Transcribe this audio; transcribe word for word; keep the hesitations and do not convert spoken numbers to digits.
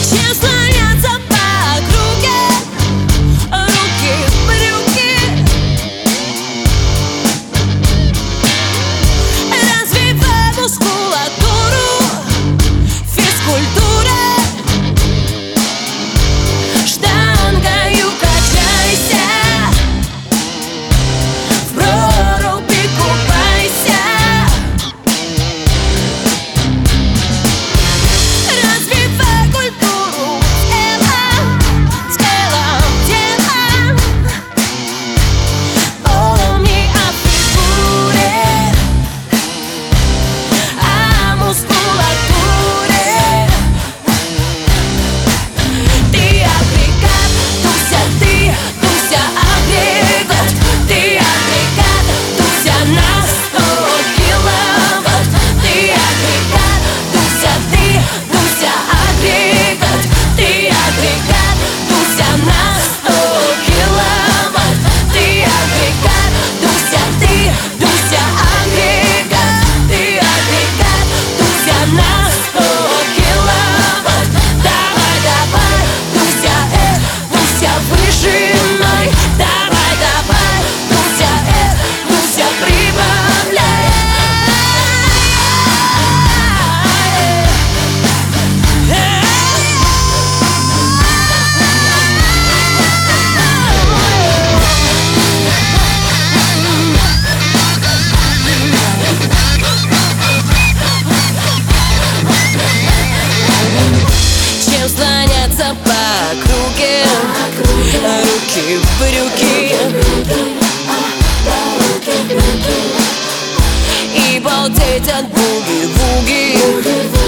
Чем слоняться по округе, руки в брюки, развивай мускулатуру, физкультура. Штангою качайся, в проруби купайся, развивай культуру тела, с телом тела. Помни о фигуре, о мускулатуре. Ты агрегат, Дуся, ты, Дуся, агрегат. Ты агрегат, Дуся, на сто киловатт. Ты агрегат, Дуся, ты, Дуся, агрегат. Ты агрегат, Дуся, на сто киловатт. Ты агрегат, Дуся, ты, Дуся, агрегат. Ты агрегат, Дуся, на сто киловатт. Давай, давай, Дуся, э, Дуся, выжимай. Давай, давай, Дуся, э, Дуся, прибавляй. Чем слоняться по округе, руки в брюки, и балдеть от буги-вуги.